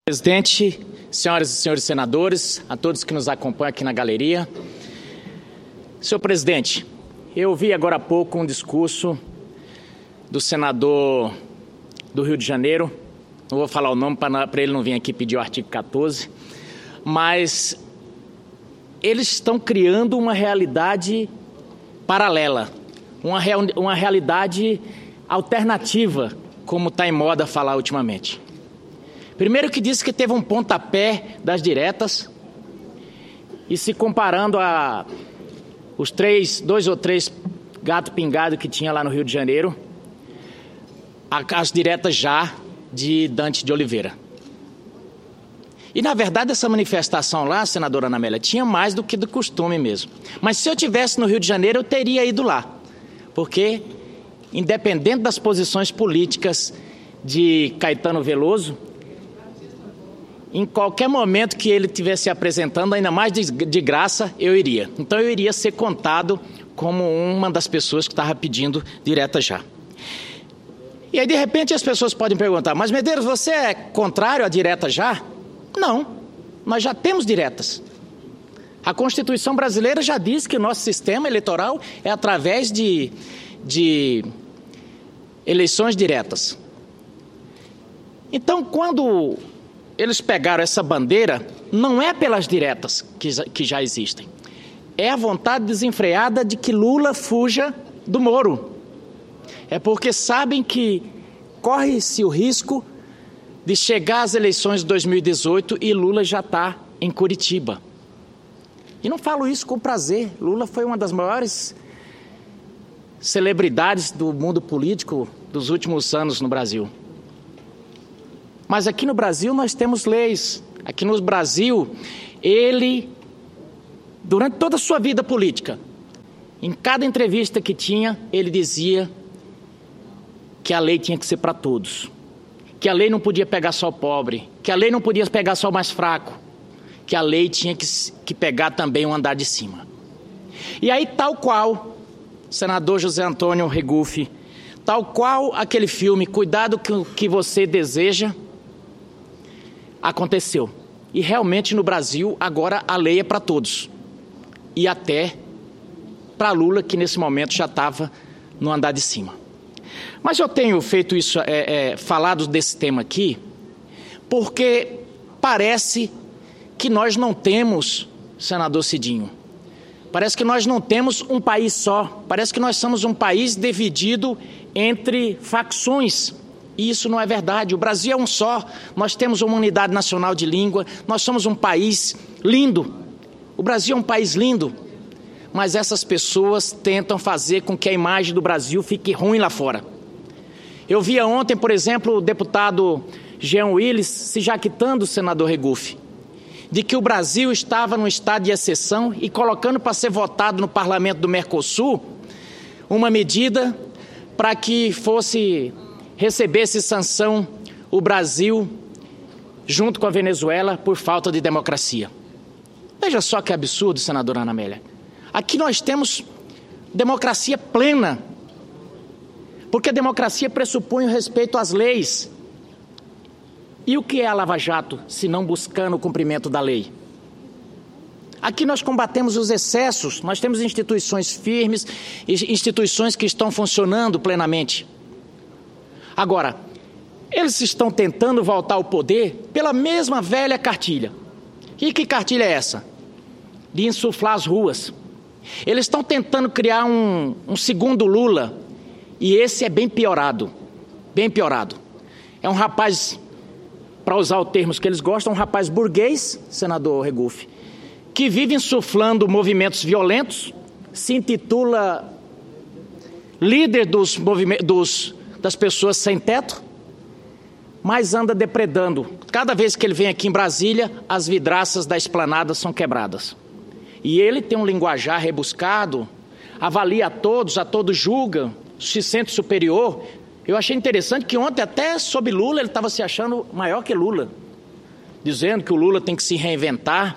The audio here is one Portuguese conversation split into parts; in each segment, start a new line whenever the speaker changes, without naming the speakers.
Presidente, senhoras e senhores senadores, a todos que nos acompanham aqui na galeria. Senhor presidente, eu ouvi agora há pouco um discurso do senador do Rio de Janeiro, não vou falar o nome para ele não vir aqui pedir o artigo 14, mas eles estão criando uma realidade paralela, uma realidade alternativa, como está em moda falar ultimamente. Primeiro que disse que teve um pontapé das diretas e se comparando a os dois ou três gato pingado que tinha lá no Rio de Janeiro, as diretas já de Dante de Oliveira. E, na verdade, essa manifestação lá, senadora Ana Amélia, tinha mais do que do costume mesmo. Mas se eu estivesse no Rio de Janeiro, eu teria ido lá. Porque, independente das posições políticas de Caetano Veloso, em qualquer momento que ele estivesse se apresentando, ainda mais de graça, eu iria. Então eu iria ser contado como uma das pessoas que estava pedindo direta já. E aí, de repente, as pessoas podem perguntar, mas Medeiros, você é contrário à direta já? Não, nós já temos diretas. A Constituição brasileira já diz que o nosso sistema eleitoral é através de eleições diretas. Então, quando eles pegaram essa bandeira, não é pelas diretas que já existem. É a vontade desenfreada de que Lula fuja do Moro. É porque sabem que corre-se o risco de chegar às eleições de 2018 e Lula já está em Curitiba. E não falo isso com prazer. Lula foi uma das maiores celebridades do mundo político dos últimos anos no Brasil. Mas aqui no Brasil nós temos leis. Aqui no Brasil, ele, durante toda a sua vida política, em cada entrevista que tinha, ele dizia que a lei tinha que ser para todos, que a lei não podia pegar só o pobre, que a lei não podia pegar só o mais fraco, que a lei tinha que pegar também o andar de cima. E aí, tal qual o senador José Antônio Regufe, tal qual aquele filme Cuidado com o que você deseja, aconteceu. E realmente no Brasil agora a lei é para todos. E até para Lula, que nesse momento já estava no andar de cima. Mas eu tenho feito isso, falado desse tema aqui, porque parece que nós não temos, senador Cidinho, parece que nós não temos um país só, parece que nós somos um país dividido entre facções. E isso não é verdade. O Brasil é um só, nós temos uma unidade nacional de língua, nós somos um país lindo. O Brasil é um país lindo, mas essas pessoas tentam fazer com que a imagem do Brasil fique ruim lá fora. Eu via ontem, por exemplo, o deputado Jean Willis se jaquitando, senador Regufe, de que o Brasil estava num estado de exceção e colocando para ser votado no parlamento do Mercosul uma medida para que recebesse sanção o Brasil junto com a Venezuela por falta de democracia. Veja só que absurdo, senadora Ana Amélia. Aqui nós temos democracia plena, porque a democracia pressupõe o respeito às leis. E o que é a Lava Jato, se não buscando o cumprimento da lei? Aqui nós combatemos os excessos, nós temos instituições firmes, instituições que estão funcionando plenamente. Agora, eles estão tentando voltar ao poder pela mesma velha cartilha. E que cartilha é essa? De insuflar as ruas. Eles estão tentando criar um segundo Lula, e esse é bem piorado, bem piorado. É um rapaz, para usar os termos que eles gostam, um rapaz burguês, senador Regufe, que vive insuflando movimentos violentos, se intitula líder das pessoas sem teto, mas anda depredando. Cada vez que ele vem aqui em Brasília, as vidraças da esplanada são quebradas. E ele tem um linguajar rebuscado, avalia a todos julga, se sente superior. Eu achei interessante que ontem, até sobre Lula, ele estava se achando maior que Lula, dizendo que o Lula tem que se reinventar.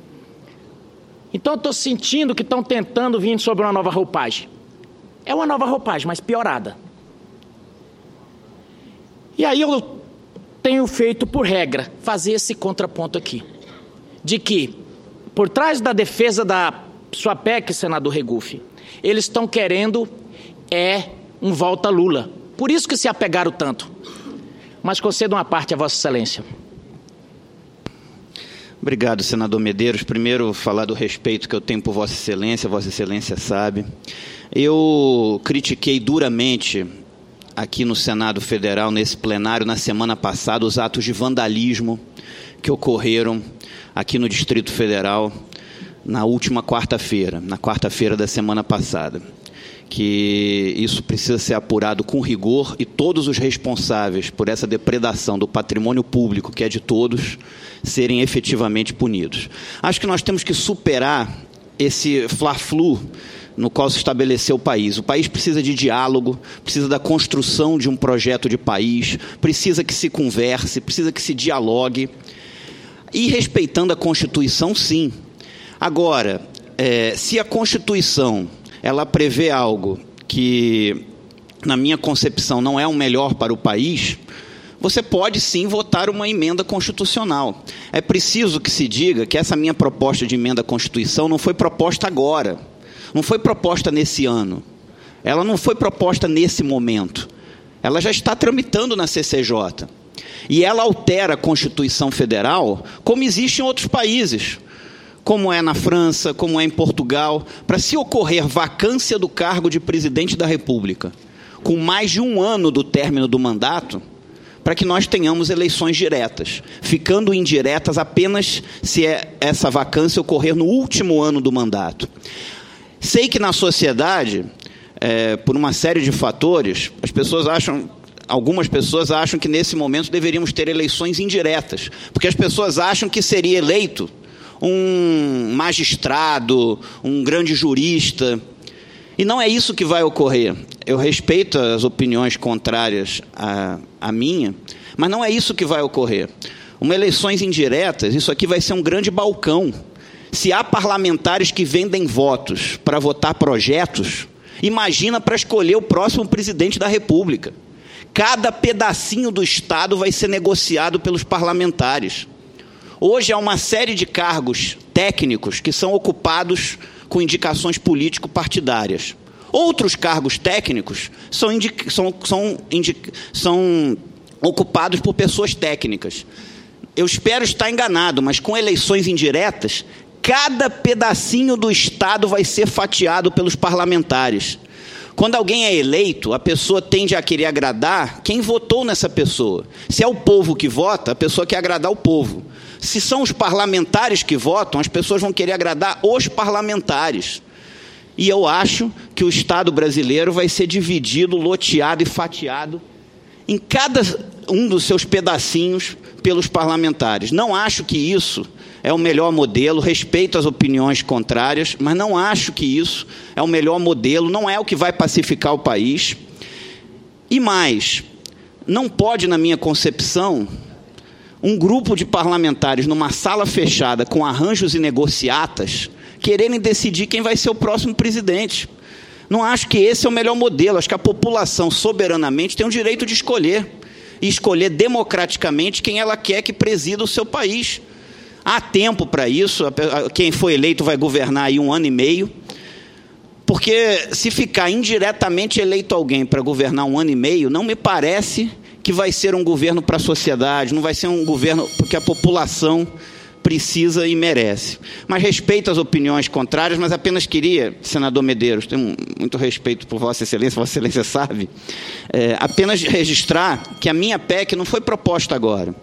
Então eu estou sentindo que estão tentando vir sobre uma nova roupagem. É uma nova roupagem, mas piorada. E aí eu tenho feito por regra fazer esse contraponto aqui, de que, por trás da defesa da sua PEC, senador Regufe, eles estão querendo um volta Lula. Por isso que se apegaram tanto. Mas concedo uma parte a Vossa Excelência.
Obrigado, senador Medeiros. Primeiro, falar do respeito que eu tenho por Vossa Excelência sabe. Eu critiquei duramente aqui no Senado Federal, nesse plenário, na semana passada, os atos de vandalismo que ocorreram aqui no Distrito Federal na última quarta-feira, na quarta-feira da semana passada. Que isso precisa ser apurado com rigor e todos os responsáveis por essa depredação do patrimônio público, que é de todos, serem efetivamente punidos. Acho que nós temos que superar esse fla-flu no qual se estabeleceu o país. O país precisa de diálogo, precisa da construção de um projeto de país, precisa que se converse, precisa que se dialogue, e respeitando a Constituição, sim. Agora, se a Constituição ela prevê algo que, na minha concepção, não é o melhor para o país, você pode sim votar uma emenda constitucional. É preciso que se diga que essa minha proposta de emenda à Constituição não foi proposta agora, não foi proposta nesse ano, ela não foi proposta nesse momento, ela já está tramitando na CCJ. E ela altera a Constituição Federal como existe em outros países, como é na França, como é em Portugal, para se ocorrer vacância do cargo de presidente da República, com mais de um ano do término do mandato, para que nós tenhamos eleições diretas, ficando indiretas apenas se essa vacância ocorrer no último ano do mandato. Sei que na sociedade, por uma série de fatores, algumas pessoas acham que nesse momento deveríamos ter eleições indiretas, porque as pessoas acham que seria eleito um magistrado, um grande jurista, e não é isso que vai ocorrer. Eu respeito as opiniões contrárias à minha, mas não é isso que vai ocorrer. Uma eleições indiretas, isso aqui vai ser um grande balcão. Se há parlamentares que vendem votos para votar projetos, imagina para escolher o próximo presidente da República. Cada pedacinho do Estado vai ser negociado pelos parlamentares. Hoje há uma série de cargos técnicos que são ocupados com indicações político-partidárias. Outros cargos técnicos são ocupados por pessoas técnicas. Eu espero estar enganado, mas com eleições indiretas, cada pedacinho do Estado vai ser fatiado pelos parlamentares. Quando alguém é eleito, a pessoa tende a querer agradar quem votou nessa pessoa. Se é o povo que vota, a pessoa quer agradar o povo. Se são os parlamentares que votam, as pessoas vão querer agradar os parlamentares. E eu acho que o Estado brasileiro vai ser dividido, loteado e fatiado em cada um dos seus pedacinhos pelos parlamentares. Não acho que isso é o melhor modelo, respeito as opiniões contrárias, mas não acho que isso é o melhor modelo, não é o que vai pacificar o país. E mais, não pode, na minha concepção, um grupo de parlamentares numa sala fechada com arranjos e negociatas quererem decidir quem vai ser o próximo presidente. Não acho que esse é o melhor modelo. Acho que a população soberanamente tem o direito de escolher, e escolher democraticamente quem ela quer que presida o seu país. Há tempo para isso, quem foi eleito vai governar aí 1 ano e meio, porque se ficar indiretamente eleito alguém para governar 1 ano e meio, não me parece que vai ser um governo para a sociedade, não vai ser um governo porque a população precisa e merece. Mas respeito as opiniões contrárias, mas apenas queria, senador Medeiros, tenho muito respeito por Vossa Excelência sabe, apenas registrar que a minha PEC não foi proposta agora.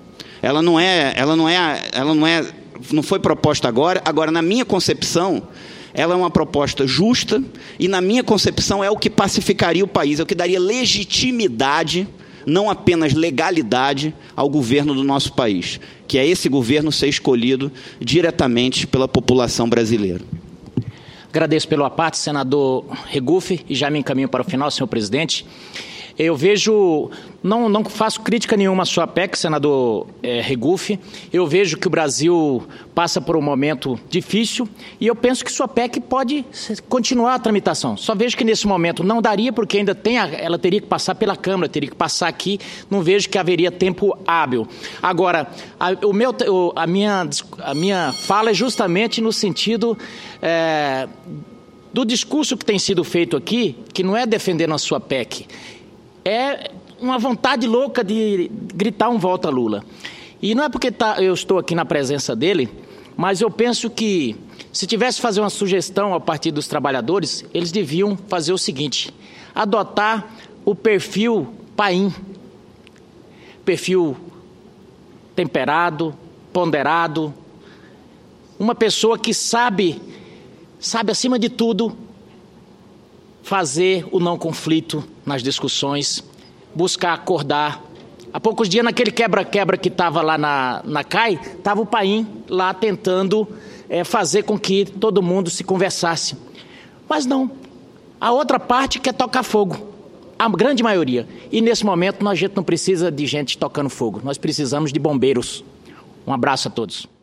Não foi proposta agora. Agora, na minha concepção, ela é uma proposta justa e, na minha concepção, é o que pacificaria o país, é o que daria legitimidade, não apenas legalidade, ao governo do nosso país, que é esse governo ser escolhido diretamente pela população brasileira.
Agradeço pela parte, senador Regufe, e já me encaminho para o final, senhor presidente. Eu vejo, não faço crítica nenhuma à sua PEC, senador Regufe. Eu vejo que o Brasil passa por um momento difícil e eu penso que sua PEC pode continuar a tramitação. Só vejo que nesse momento não daria, porque ainda ela teria que passar pela Câmara, teria que passar aqui, não vejo que haveria tempo hábil. Agora, a minha fala é justamente no sentido do discurso que tem sido feito aqui, que não é defendendo a sua PEC, é uma vontade louca de gritar um volta Lula. E não é porque eu estou aqui na presença dele, mas eu penso que, se tivesse que fazer uma sugestão ao Partido dos Trabalhadores, eles deviam fazer o seguinte: adotar o perfil Paim, perfil temperado, ponderado, uma pessoa que sabe acima de tudo fazer o não conflito nas discussões, buscar acordar. Há poucos dias, naquele quebra-quebra que estava lá na CAI, estava o Paim lá tentando fazer com que todo mundo se conversasse. Mas não, a outra parte quer tocar fogo, a grande maioria. E nesse momento a gente não precisa de gente tocando fogo, nós precisamos de bombeiros. Um abraço a todos.